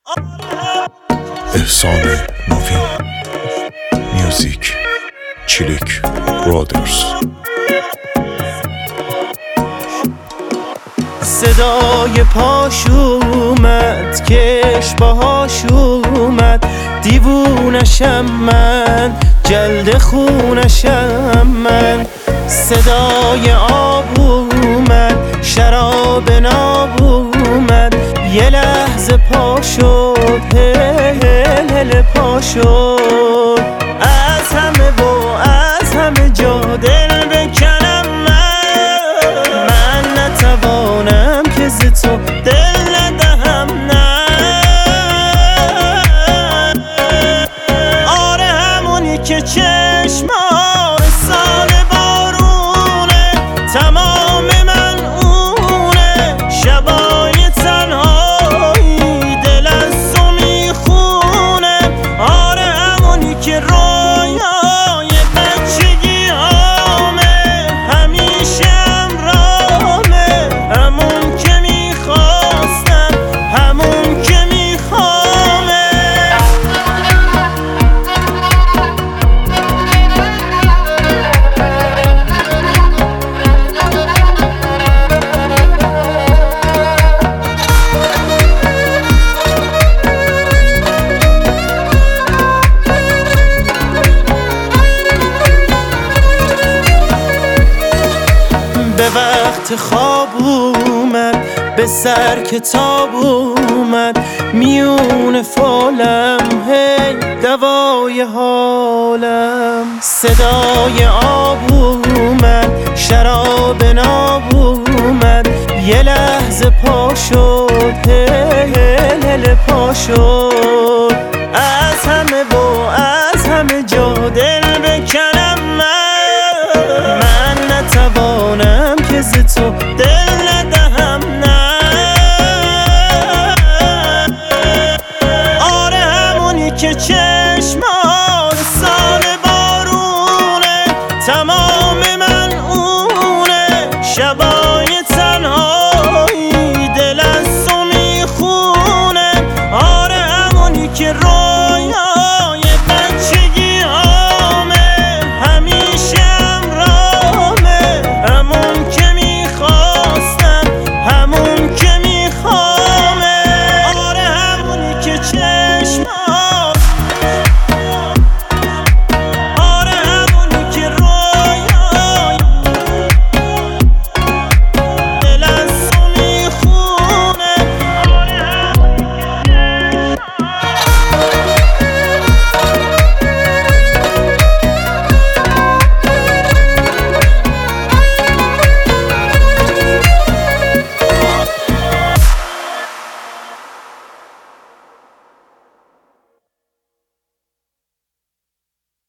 احسان نوین میوزیک چیلیک برادرز. صدای پاش اومد، کش باهاش اومد، دیوونشم من، جلد خونشم من. صدای آب اومد، شراب ناب اومد، یه لحظه پا شد، هل هل پا شد. از همه و از همه جا دل بکنم من نتوانم که ز تو دل ندهم نه. آره همونی که چشمان سال بارونه، تمام من اونه، شبای تنهایی دل از تو میخونه. آره همونی که رویای بچگی هامه، همیشه همراهمه، همون که میخواستم، همون که میخوامه. به وقت خواب اومد، به سر کتاب اومد، میون فالم هی دوای حالم. صدای آب اومد، شراب ناب اومد، یه لحظه پا شد، هل هل پا شد. از همه و از همه جا دل بکنم من نتوانم که ز تو دل ندهم نه. آره همونی که چشمان سال بارونه، تمام من اونه، شبای تنهایی دل از تو میخونه. آره همونی که